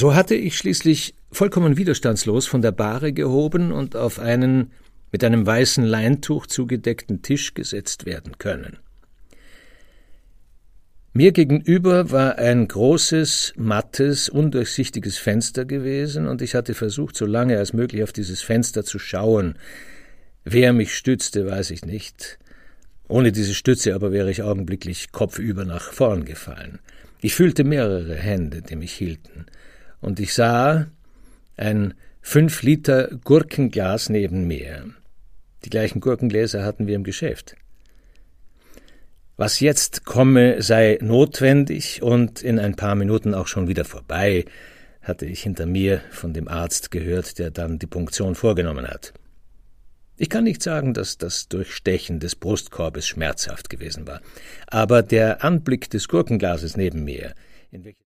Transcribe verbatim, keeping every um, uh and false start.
So hatte ich schließlich vollkommen widerstandslos von der Bahre gehoben und auf einen mit einem weißen Leintuch zugedeckten Tisch gesetzt werden können. Mir gegenüber war ein großes, mattes, undurchsichtiges Fenster gewesen, und ich hatte versucht, so lange als möglich auf dieses Fenster zu schauen. Wer mich stützte, weiß ich nicht. Ohne diese Stütze aber wäre ich augenblicklich kopfüber nach vorn gefallen. Ich fühlte mehrere Hände, die mich hielten, und ich sah ein fünf Liter Gurkenglas neben mir. Die gleichen Gurkengläser hatten wir im Geschäft. Was jetzt komme, sei notwendig und in ein paar Minuten auch schon wieder vorbei, hatte ich hinter mir von dem Arzt gehört, der dann die Punktion vorgenommen hat. Ich kann nicht sagen, dass das Durchstechen des Brustkorbes schmerzhaft gewesen war, aber der Anblick des Gurkenglases neben mir, in welches